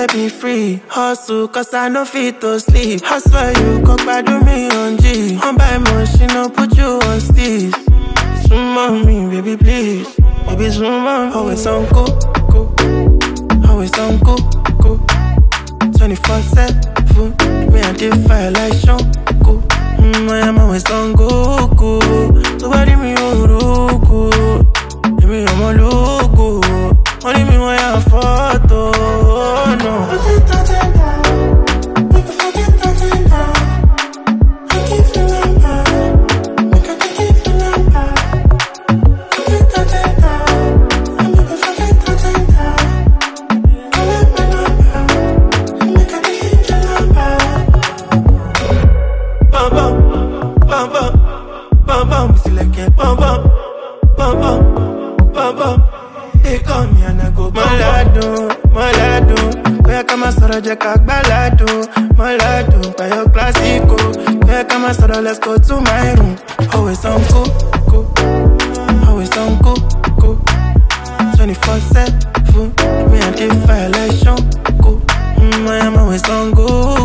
set me free. Hustle, cause I no fit to sleep. I swear you cock bad do me on G. On buy machine, I'll put you on steez. Zoom on me, baby, please. Baby, zoom on. Always on go, go. Always on go, go. 24/7. Me and the fire like Sean go. I am always on go, go. Nobody me on go. Me on my logo. Only me when I photo. No. Let's go to my room. Always on go, go. Always on go, go. 24/7. Me and the fire like Sean go. I am always on go.